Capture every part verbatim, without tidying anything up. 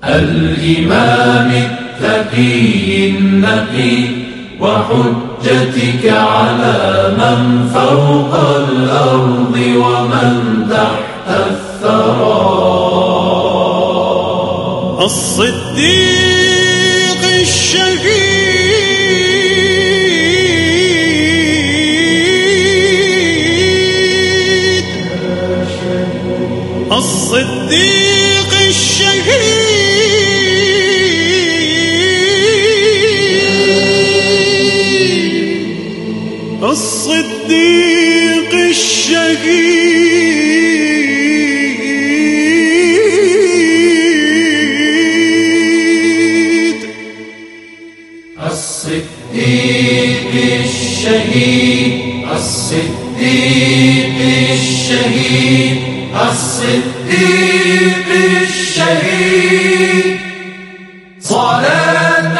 الإمام التقي النقي وحجتك على من فوق الأرض ومن تحت الثرى. الصديق الشهيد الصديق الشهيد الصديق الشهيد الصديق الشهيد الصديق الشهيد الصديق الشهيد صلاة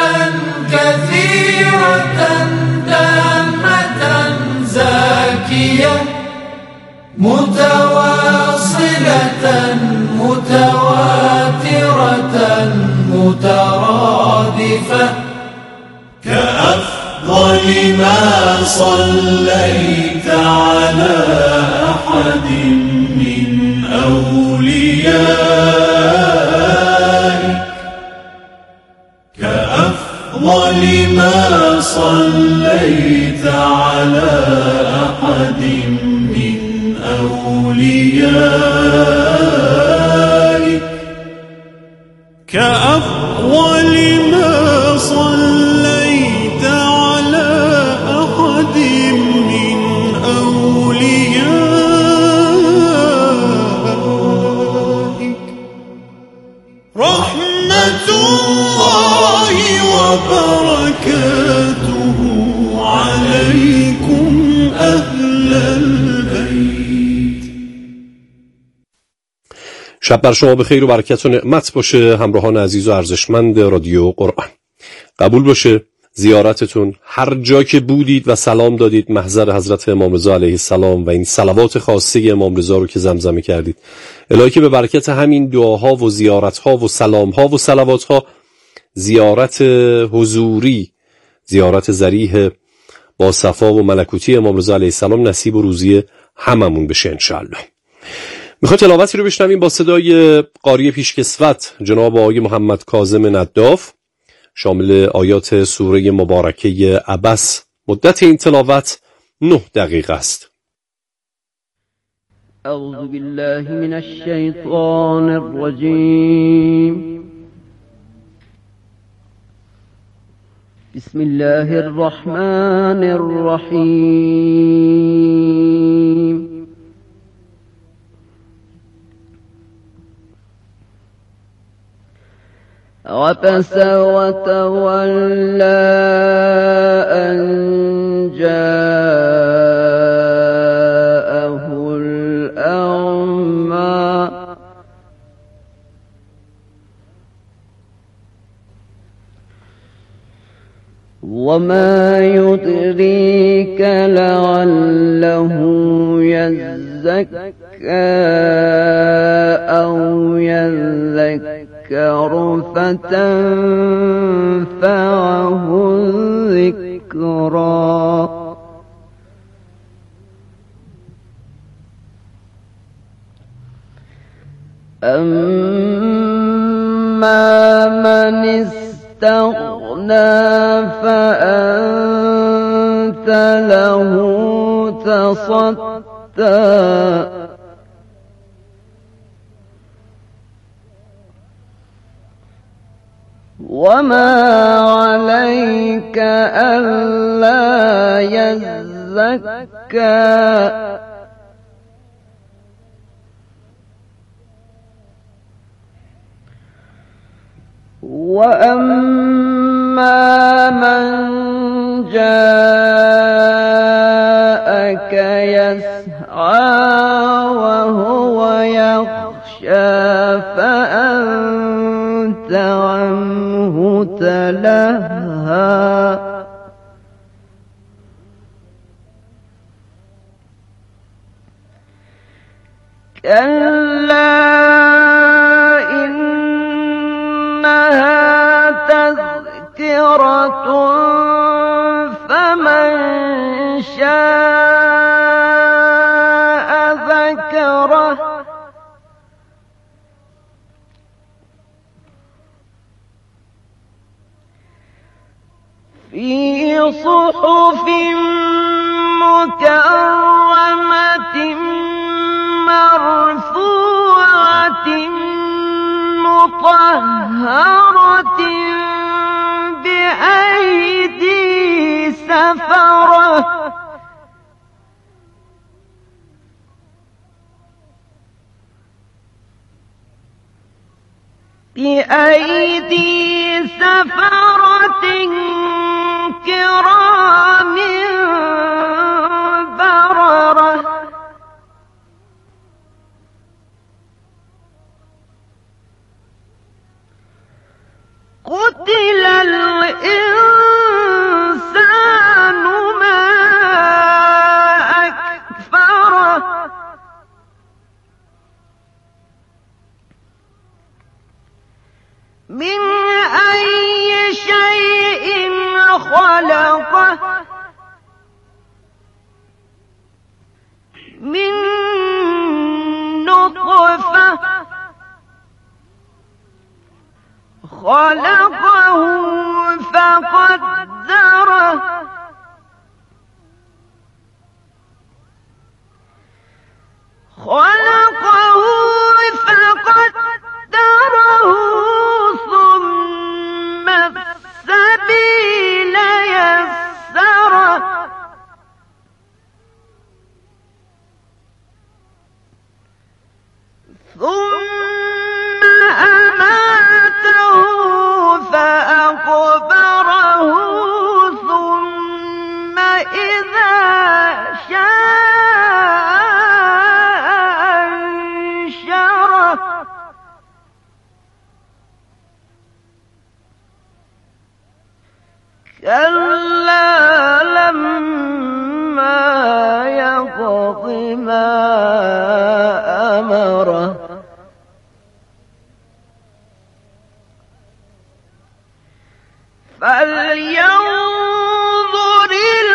كثيرة تامة زاكية متواصلة متواترة مترادفة كأفضل ما صليت على أحد من أوليائك كأفضل ما صليت على أحد من أوليائك كأفضل ما صليت على أحد من أوليائك رحمة الله وبركاته عليكم أهل البيت. شب بر شما بخیر و برکت و نعمت باشه همراهان عزیز و ارزشمند رادیو قرآن. قبول باشه زیارتتون هر جا که بودید و سلام دادید محضر حضرت امام رضا علیه السلام و این صلوات خاصه امام رضا رو که زمزمه کردید، الهی که به برکت همین دعاها و زیارتها و سلامها و صلواتها زیارت حضوری، زیارت ذریح با صفا و ملکوتی امام رضا علیه السلام نصیب و روزی هممون بشه انشاءالله. میخواد تلاوتی رو بشنویم با صدای قاری پیشکسوت جناب آقای محمد کاظم نداف، شامل آیات سوره مبارکه عبس. مدت این تلاوت نه دقیقه است. اعوذ بالله من الشیطان الرجیم. بسم الله الرحمن الرحیم. عبس وتولى أن جاءه الأعمى وما يدريك لعله يزكى أو يذكر فتنفعه الذكرى. أما من استغنى فأنت له تصدى وما عليك ألا يزكى وأما من جاءك يسعى وهو يخشى فأنت عنه تلهى كلا إن تذكرة فمن شاء ذكره في صحف مكرمة مرفوعة مطهرة بأيدي سفرة بأيدي سفرة كرام بررة قتل الإنسان ما أكفره من أي شيء خلقه من نطفة خلقه فقدره خلقه فقدره ثم السبيل يسره ثم أماته فأقبره ثم إذا شاء أنشره كلا لما يقض ما أمره فلينظر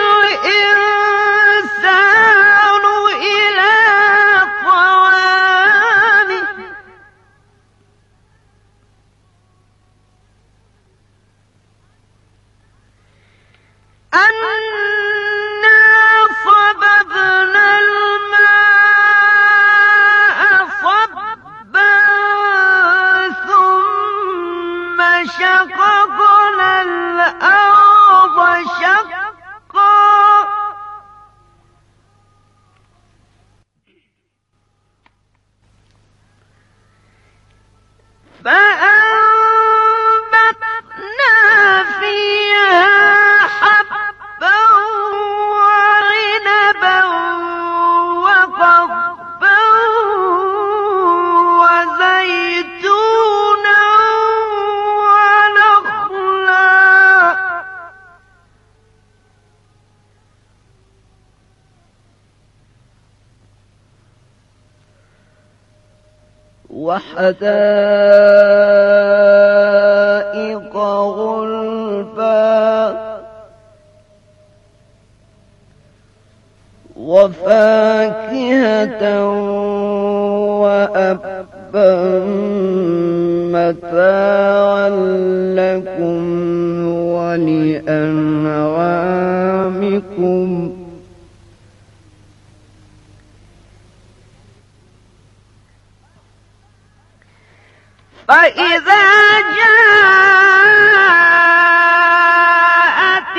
الإنسان إلى طعامه أنا صببنا الماء صبا ثم شققنا الأرض شقا فأنبتنا فيها حبا وعنبا وقضبا وزيتونا ونخلا وحدائق غلبا وفاكهة وأبا متاعا لكم ولأنعامكم فإذا جاءت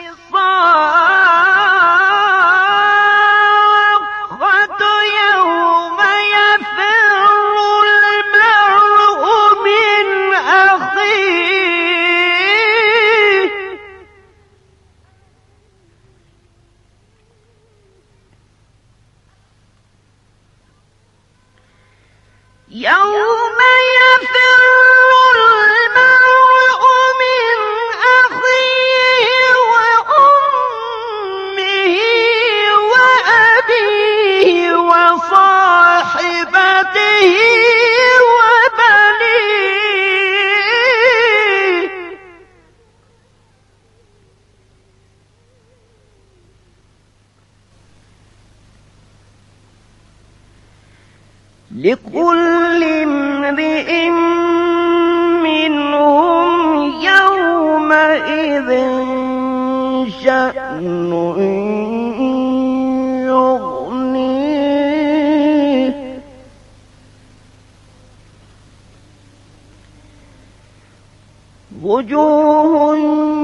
الصاخة يوم يفر المرء من أخيه يوم يفر المرء من لكل امرئ منهم يومئذ شأن يغنيه وجوه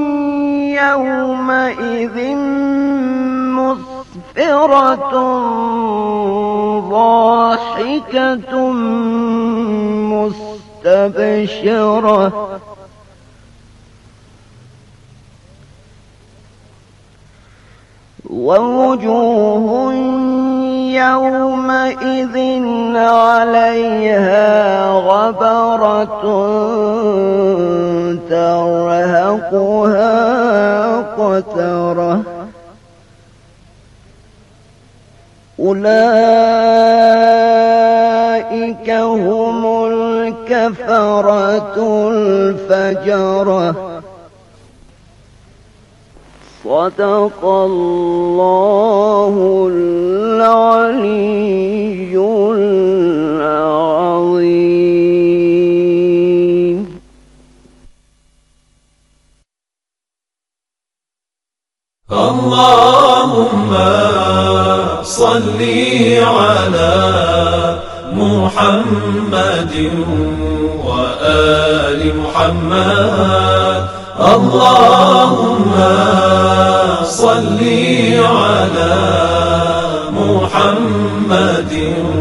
يومئذ مسفرة ضاحكة مستبشرة ووجوه يومئذ عليها غبرة ترهقها قترة أولئك هم الكفرة الفجرة صدق الله العلي العظيم. اللهم صل على محمد وآل محمد. اللهم صل على محمد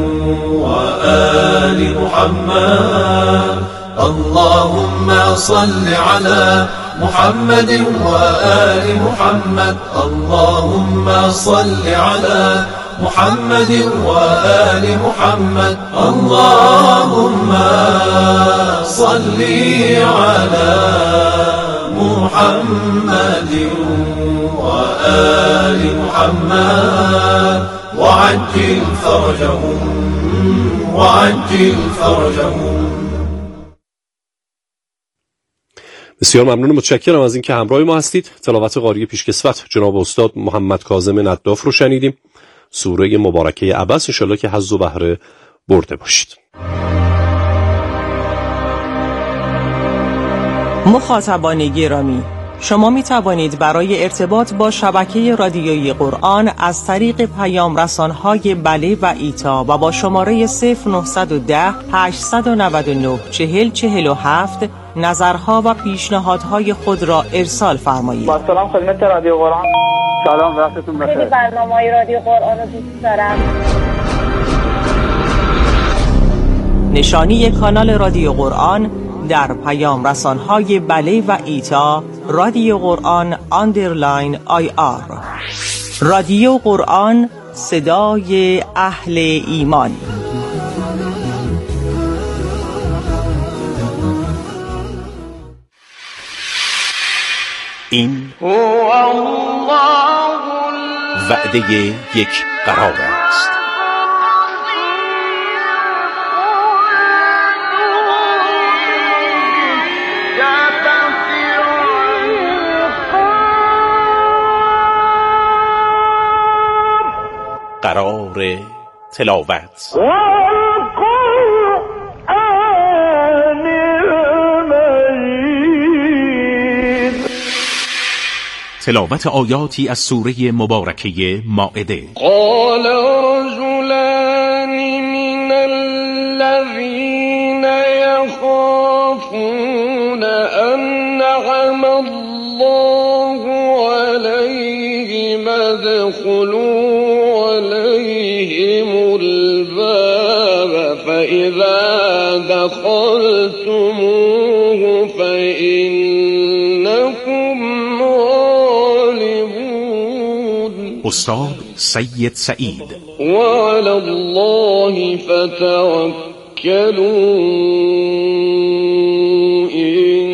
وآل محمد. اللهم صل على محمد وآل محمد. اللهم صل على محمد وآل محمد. اللهم صل على محمد وآل محمد وعجل فرجهم وعجل فرجهم. بسیار ممنون، متشکرم از اینکه همراه ما هستید. تلاوت قاری پیشکسوت جناب استاد محمد کاظم نداف رو شنیدیم. سوره مبارکه عبس، انشالله که حظ و بهره برده باشید. مخاطبان گرامی، شما می توانید برای ارتباط با شبکه رادیویی قرآن از طریق پیام رسان‌های بله و ایتا و با شماره صفر نهصد و ده هشتصد و نود و نه چهل چهل و هفت نظرها و پیشنهادهای خود را ارسال فرمایید. با سلام خدمت رادیو قرآن. سلام، وقتتون بخیر. خیلی برنامه‌های رادیو قرآن رو دوست دارم. نشانی کانال رادیو قرآن در پیام رسان‌های بله و ایتا رادیو قرآن آندرلاین آی آر. رادیو قرآن، صدای اهل ایمان. این وعده یک قرار است. قرار تلاوت تلاوت آیاتی از سوره مبارکه مائده. قال رجلان من الذين يخافون أنعم الله عليهم ادخلوا عليهم الباب فإذا دخلتموه فإنكم استاد سید سعید. وعلى الله فتوکلوا إن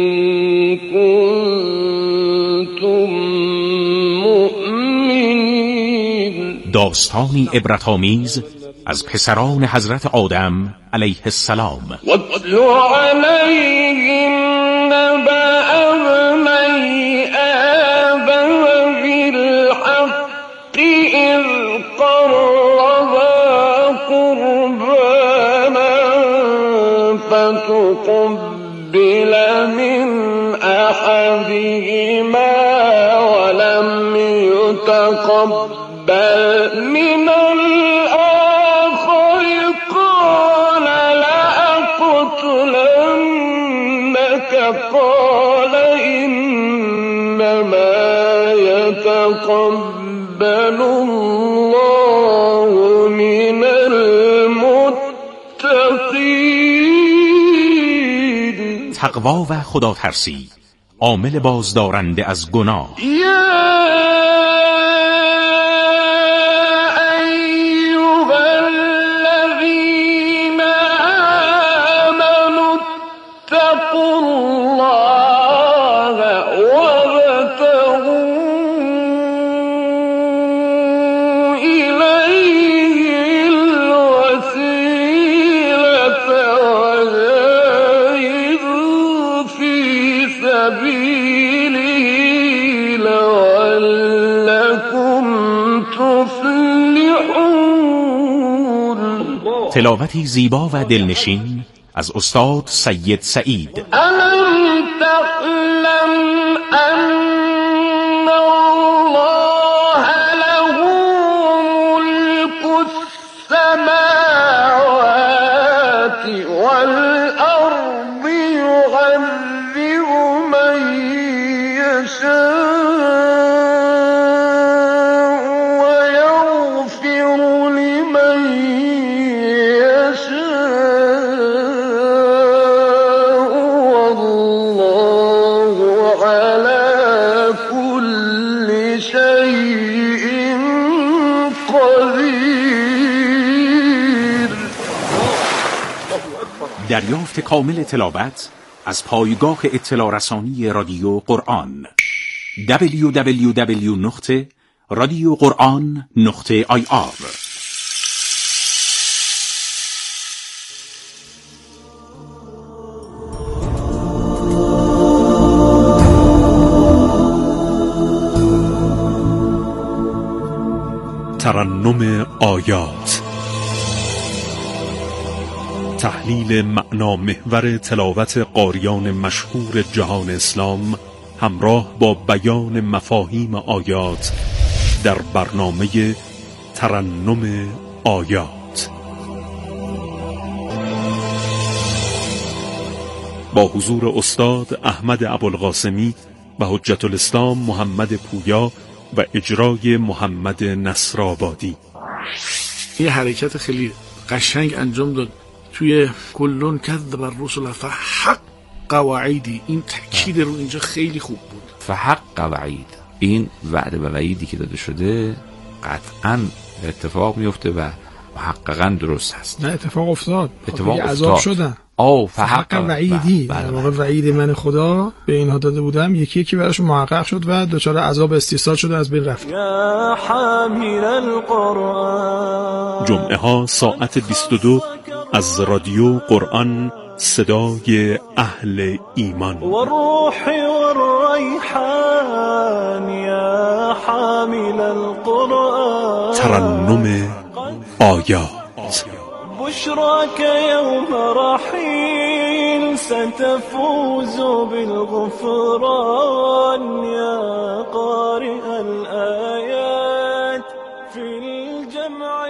كنتم مؤمنین. داستانی عبرت‌آمیز از پسران حضرت آدم علیه السلام. واتل علیهم نبأ ابنی آدم بالحق إذ قربا قربانا من أحدهما ولم يتقبل من الآخر قال لأقتلنك قال إنما يتقبل الله من المتقين. تقوا و خدا ترسی عامل بازدارنده از گناه. تلاوتی زیبا و دلنشین از استاد سید سعید. الم تعلم ان الله له ملك السماوات والارض يعذب من يشاء ويغفر لمن دریافت کامل تلاوت از پایگاه اطلاع رسانی رادیو قرآن دبلیو دبلیو دبلیو نقطه رادیو قرآن نقطه آی آر. ترنم آیات، تحلیل معنا محور تلاوت قاریان مشهور جهان اسلام همراه با بیان مفاهیم آیات در برنامه ترنم آیات با حضور استاد احمد ابوالقاسمی و حجت الاسلام محمد پویا و اجرای محمد نصرآبادی. یه حرکت خیلی قشنگ انجام داد توی کلون کذب الرسل فحق وعیدی. این تاکید رو اینجا خیلی خوب بود. فحق وعید، این وعده و وعیدی که داده شده قطعاً اتفاق میفته و محققاً درست هست. نه اتفاق افتاد، اتفاق عذاب شدن. آو فحق وعیدی، در واقع وعید من خدا به اینها داده بودم، یکی یکی براش محقق شد و دچار عذاب استیصال شده، از بین رفت. یا حامل القرآن. جمعه ها ساعت بیست و دو از رادیو قرآن، صدای اهل ایمان. والروح والریحان یا حامل القرآن. ترنم آیات. بشراك يوم رحيل ستفوز بالغفران يا قارئ الآيات في الجمع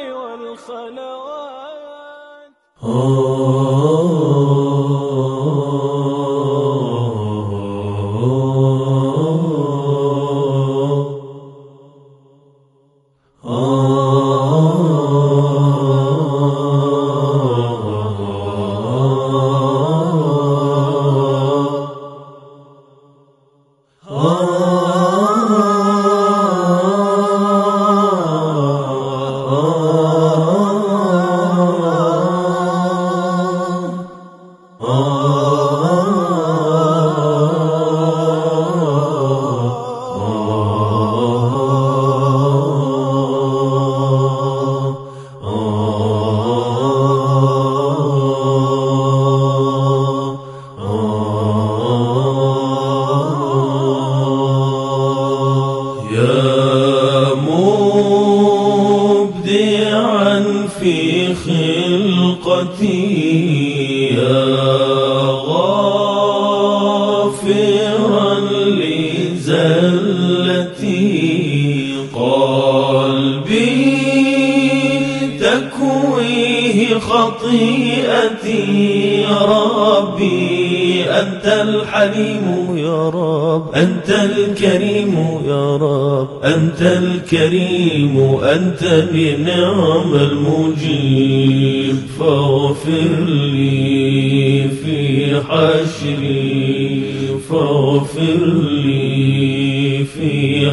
خطيئتي يا ربي أنت الحليم يا رب أنت الكريم يا رب أنت الكريم أنت بنعم المجيب فاغفر لي في حشري فاغفر لي في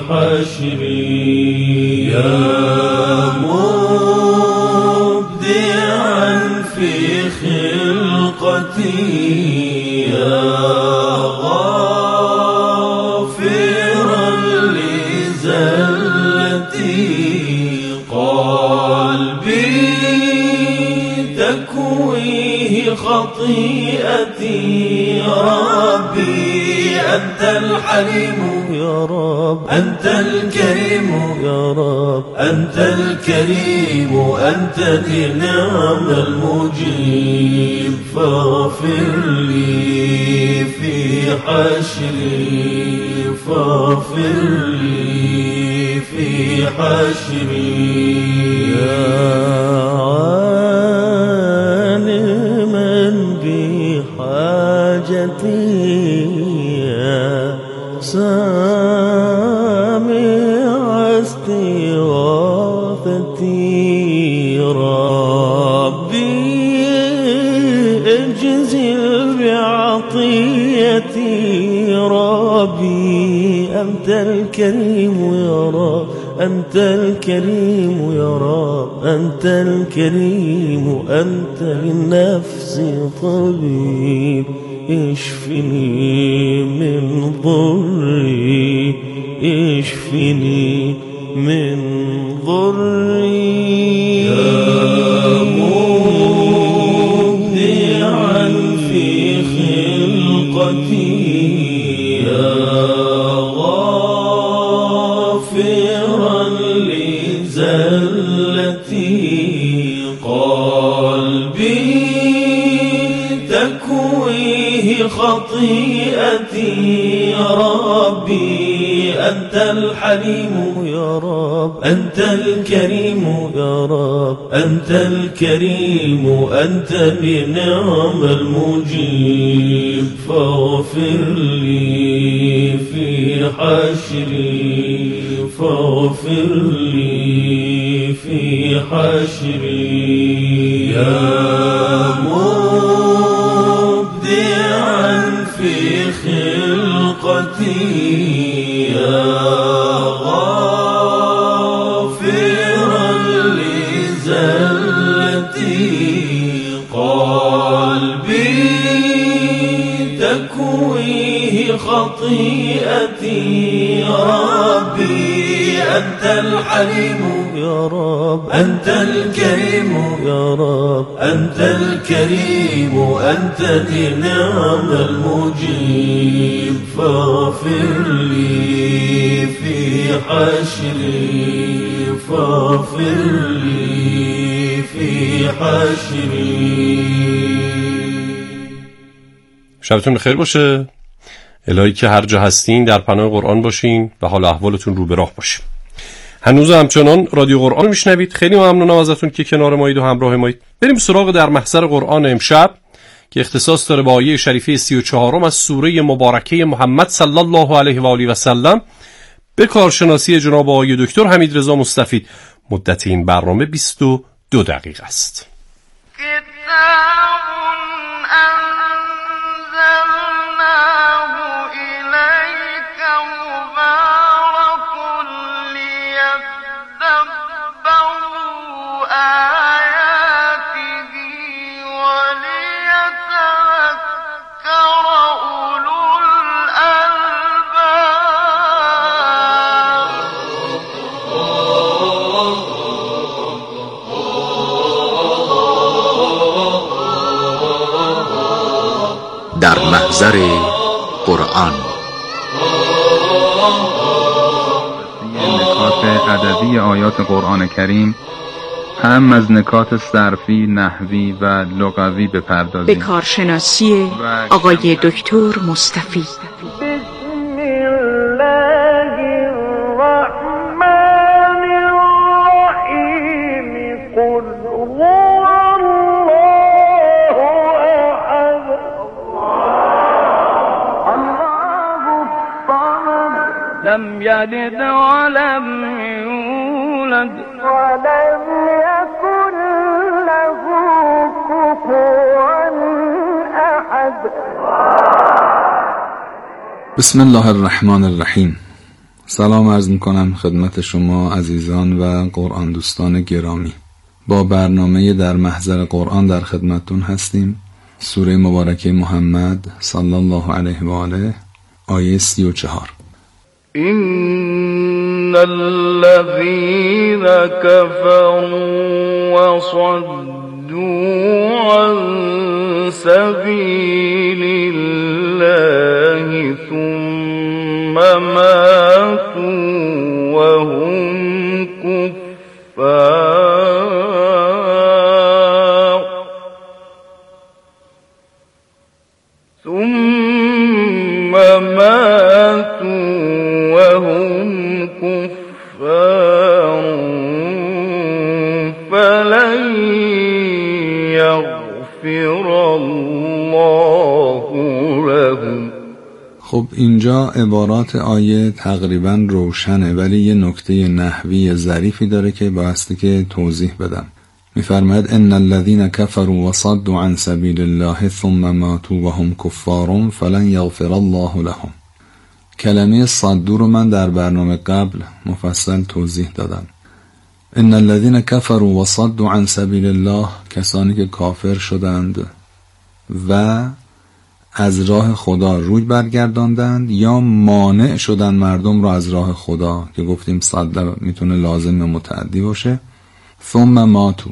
حشري يا مبدعا في خلقتي يا غافرا لزلتي قلبي تكويه خطيئتي يا ربي أنت الحليم يا رب أنت الكريم يا رب أنت الكريم أنت ذي النعم المجيب فاغفر لي في حشري فاغفر لي في حشري يا عالما بحاجتي يا سامع استغاثتي ربي اجزل بعطيتي ربي أنت الكريم يا رب أنت الكريم يا رب أنت الكريم أنت للنفس طبيب اشفني من ضري اشفني من ضري يا مبدعا في خلقتي يا غافرا لزلتي قلبي تكويه خطيئتي يا ربي أنت الحليم يا رب أنت الكريم يا رب أنت الكريم أنت بنعم المجيب فاغفر لي في حشري فاغفر لي في حشري يا مبدعا في خلقتي يا غافرا لزلتي قلبي تكويه خطيئتي يا ربي أنت الحليم يا رب أنت الكريم يا رب أنت الكريم أنت ذي النعم المجيب فاغفر لي في حشري فاغفر لي في حشري. شبتون خیر باشه. الهی که هر جا هستین در پناه قرآن باشین و حال احوالتون رو به راه باشه. هنوز همچنان رادیو قرآن میشنوید. خیلی ممنونم ازتون که کنار مایید و همراه مایید. بریم سراغ در محضر قرآن امشب که اختصاص داره با آیه شریفه سی و چهارم از سوره مبارکه محمد صلی الله علیه و آله و سلم به کارشناسی جناب آقای دکتر حمیدرضا مستفید. مدت این برنامه بیست و دو دقیقه است. در محضر قرآن نکات ادبی آیات قرآن کریم هم از نکات صرفی، نحوی و لغوی بپردازیم. به کارشناسی آقای دکتر مستفید. قل هو الله لم يلد ولم يولد ولم يكن له كفوا أحد. بسم الله الرحمن الرحیم. سلام عرض میکنم خدمت شما عزیزان و قرآن دوستان گرامی. با برنامه در محضر قرآن در خدمتتون هستیم. سوره مبارکه محمد صلی الله علیه و آله آیه سی و چهار. إن الذين كفروا وصدوا عن سبيل الله ثم ماتوا وهم كفار ثم ماتوا وهم كفار فلن يغفر الله لهم. خب اینجا عبارات آیه تقریبا روشنه، ولی یه نکته نحوی ظریفی داره که بایستی که توضیح بدم. میفرماید ان الذين كفروا وصدوا عن سبيل الله ثم ماتوا وهم كفار فلن يغفر الله لهم. کلمه صدو رو من در برنامه قبل مفصل توضیح دادم. ان الذين كفروا وصدوا عن سبيل الله، کسانی که کافر شدند و از راه خدا روی برگرداندند یا مانع شدن مردم رو از راه خدا، که گفتیم صد میتونه لازم متعدی باشه. ثم ماتو،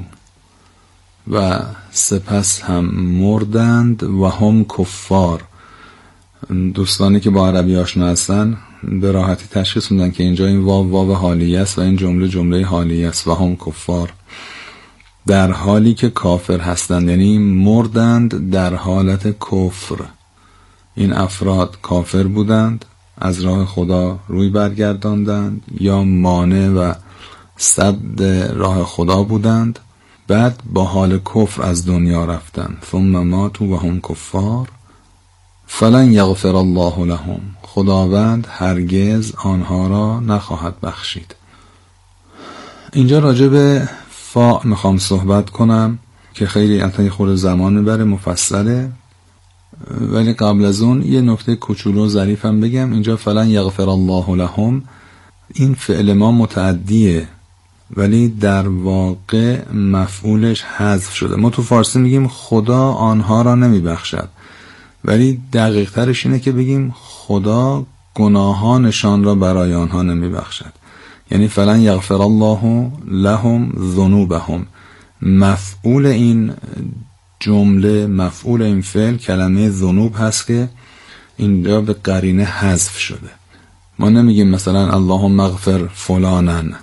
و سپس هم مردند و هم کفار. دوستانی که با عربی آشنا هستن به راحتی تشخیص میدن که اینجا این واو واو حالیه است و این جمله جمله حالیه است. و هم کفار، در حالی که کافر هستند، یعنی مردند در حالت کفر. این افراد کافر بودند، از راه خدا روی برگرداندند یا مانع و صد راه خدا بودند، بعد با حال کفر از دنیا رفتند. ثم ماتوا و هم کفار فلن یغفر الله لهم، خداوند هرگز آنها را نخواهد بخشید. اینجا راجع به فا میخوام صحبت کنم که خیلی انتهای خود زمان میبره، مفصله، ولی قبل از اون یه نکته کوچولو ظریفم بگم. اینجا فلن یغفر الله لهم، این فعل ما متعدیه ولی در واقع مفعولش حذف شده. ما تو فارسی میگیم خدا آنها را نمیبخشد، ولی دقیق ترش اینه که بگیم خدا گناهانشان را برای آنها نمیبخشد. یعنی فلن یغفر الله لهم ذنوبهم. مفعول این جمله، مفعول این فعل کلمه ذنوب هست که اینجا به قرینه حذف شده. ما نمیگیم مثلا اللهم اغفر فلانن.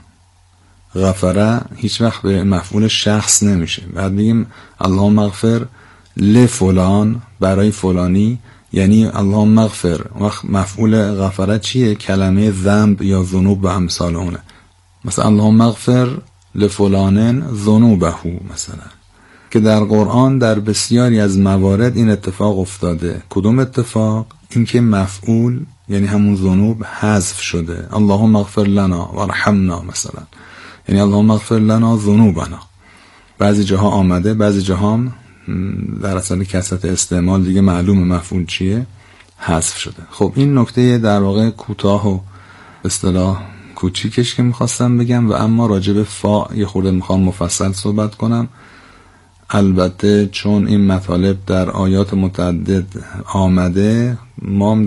غفره هیچ وقت به مفعول شخص نمیشه. بعد بگیم اللهم اغفر لفلان، برای فلانی، یعنی اللهم اغفر. وقت مفعول غفره چیه؟ کلمه ذنب یا ذنوب و امثال اونه. مثلا اللهم اغفر لفلان ذنوبه مثلا، که در قرآن در بسیاری از موارد این اتفاق افتاده. کدوم اتفاق؟ اینکه مفعول یعنی همون ذنوب حذف شده. اللهم اغفر لنا وارحمنا مثلا، یعنی اللهم اغفر لنا ذنوبنا. بعضی جاها آمده، بعضی جاها هم در اصل کثرت استعمال دیگه معلوم مفعول چیه، حذف شده. خب این نکته در واقع کوتاه و اصطلاح کوچیکش که میخواستم بگم. و اما راجع به فا یه خورده میخوام مفصل صحبت کنم. البته چون این مطالب در آیات متعدد آمده، ما